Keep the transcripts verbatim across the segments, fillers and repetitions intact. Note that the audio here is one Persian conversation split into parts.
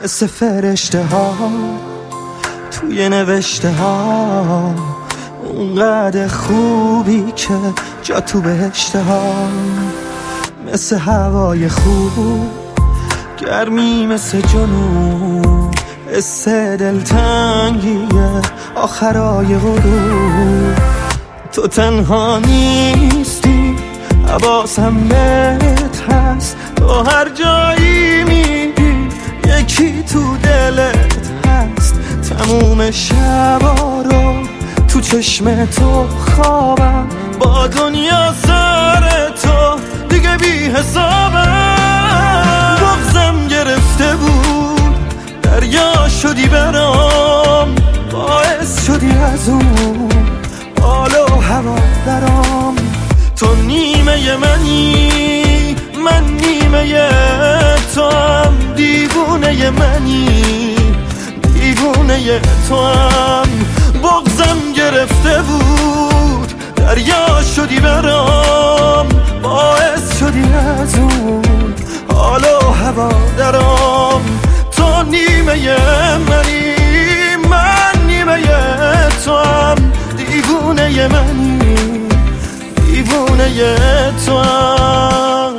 مثل فرشته ها توی نوشته ها، اونقدر خوبی که جا تو بهشته ها. مثل هوای خوب گرمی مثل جنوب، حس دلتنگیه آخرای غروب. تو تنها نیستی حواسم بهت هست، تو هر جایی میری یکی تو دلت هست. تموم شبا رو تو چشم تو خوابم، با دنیا سر تو دیگه بی حسابم. بغضم گرفته بود دریا شدی برام، باعث شدی از اون حال و هوا درام. تو نیمه منی من نیمه تو هم، دیوونه منی دیوونه تو هم. بغضم گرفته بود دریا شدی برام، باعث شدی از اون حال و هوا درام. تو نیمه منی من نیمه تو هم، دیوونه منی دیوونه تو هم.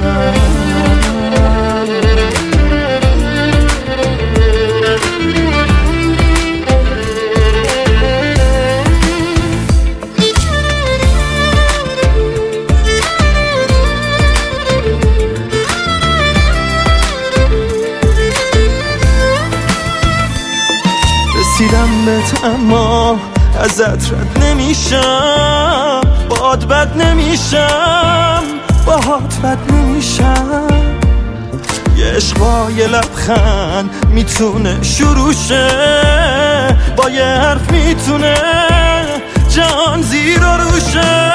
رسیدم بهت اما ازت رد نمیشم، باد بد نمیشم باهات بد نمیشم. یه عشق با یه لبخند میتونه شروع شه، با یه حرف میتونه جهان زیر و روشه.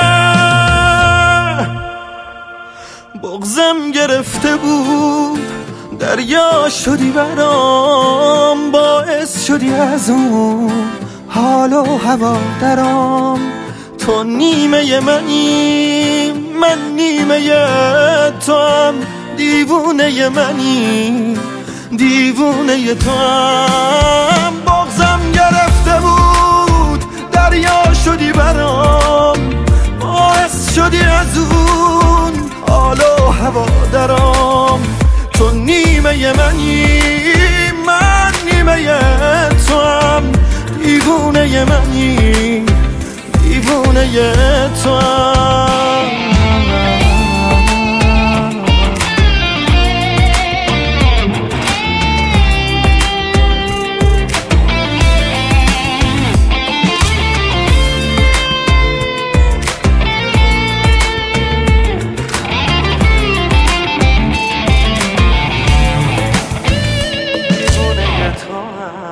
بغضم گرفته بود دریا شدی برام، باعث شدی از اون حال و هوا درام. تو نیمه منی من نیمه تو هم، دیوونه منی دیوونه تو هم. بغضم گرفته بود دریا شدی برام، باعث شدی از اون حال و هوا درام. تو نیمه منی من نیمه تو هم، دیوونه منی دیوونه تو هم. دیوونه تو هم.